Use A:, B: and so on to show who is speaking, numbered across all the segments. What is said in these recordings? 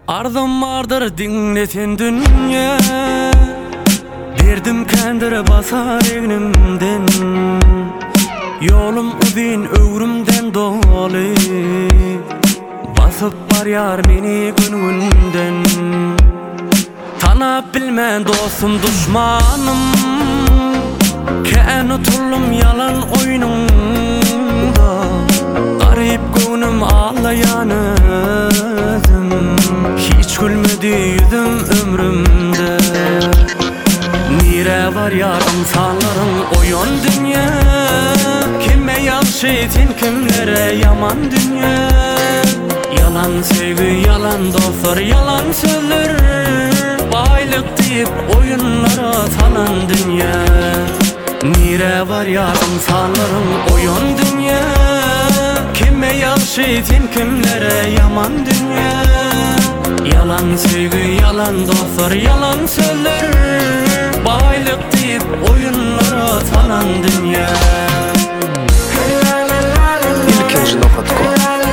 A: Ardım vardır dinleten dünya, derdim kendir basar egnimden. Yolum uzun ömrümden dolu, basıp bar yar meni gününden. Tanap bilmen dostum düşmanım, ken utullum yalan oyununda. Garip gönlüm ağlayan özüm, hiç gülmedi yüzüm ömrümde. Nire var yarım sanlarım oyun dünya, kime yaxşı sen kimlere yaman dünya. Yalan sevgi yalan dostlar yalan sözler, baylık deyip oyunlara salan dünya. Nire var yarım sanlarım oyun dünya, kime yaxşı sen kimlere yaman dünya. Yalan sevgi yalan dostlar yalan sözler, baylık deyip oyunlara salan dünya.
B: İlkinci Nohatko.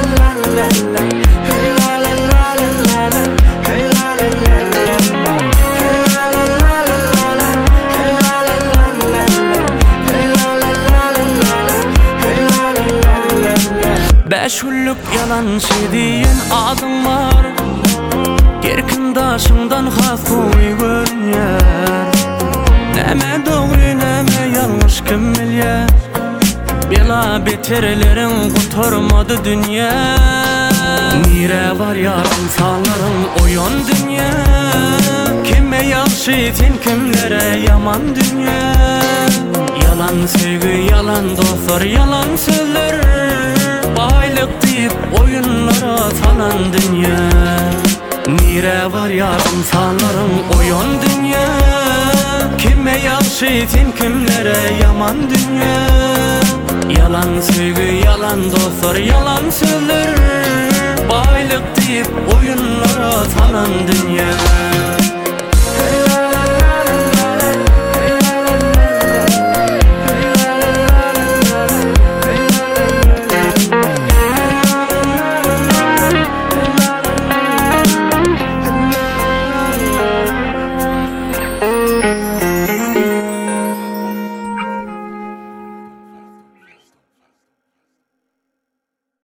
A: Beş güllük yalan şey diyen adım var, gerkin daşımdan has koy görünyer. Neme doğru neme yanlış kim bilyer, bela beterlerin kurtarmadı dünya. Nire var yarım sanlarım oyun dünya, kime yaxşı sen kimlere yaman dünya. Yalan sevgi yalan dostlar yalan sözler, baylık deyip oyunlara salan dünya. Nire var yarım sanlarım oyun dünya, kime yaxşı sen kimlere yaman dünya. Yalan sevgi yalan dostlar yalan sözler, baylık deyip oyunlara salan dünya.